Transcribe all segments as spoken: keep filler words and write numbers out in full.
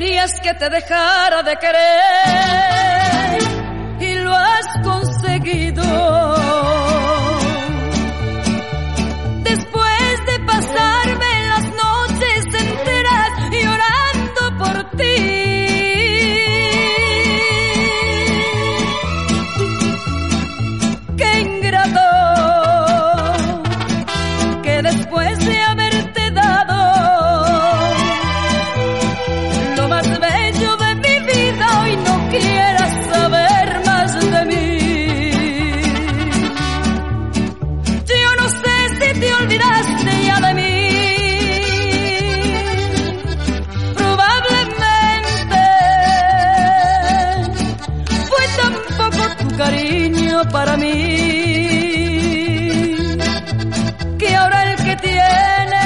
querías que te dejara de querer y lo has conseguido. Después de pasarme las noches enteras llorando por ti, qué ingrato que después de haberte dado lo más bello de mi vida hoy no quieras saber más de mí. Yo no sé si te olvidaste ya de mí, probablemente fue tan poco tu cariño para mí que ahora el que tiene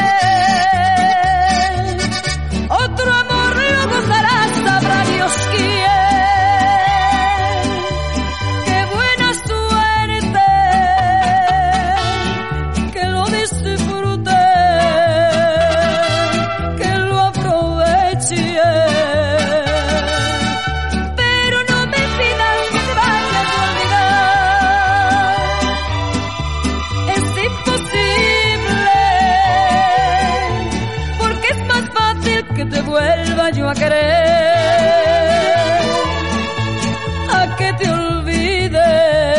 otro amor lo gozarás, sabrá Dios quién. Qué buena suerte que lo disfrute, que lo aproveche, pero no me pidas que te vayas a olvidar. Es imposible, porque es más fácil que te vuelva yo a querer, a que te olvide.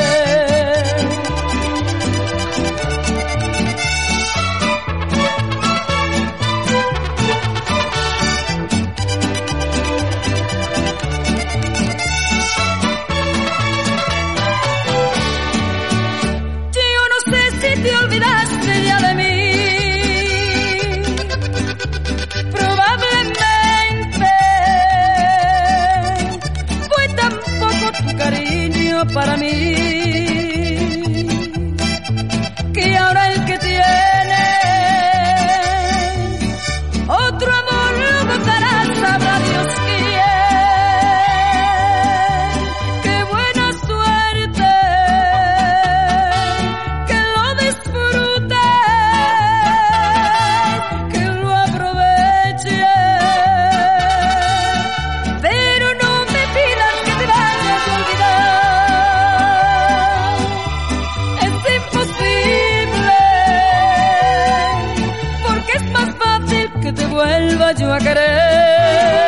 Yo no sé si te olvidaste ya de mí, probablemente fue tan poco tu cariño para mí que ahora el que tiene otro amor lo gozará, sabrá Dios quién. Qué buena suerte que lo disfrute, que lo aproveche, pero no me pidas que te vayas a olvidar. Es imposible, porque es más fácil que te vuelva yo a querer,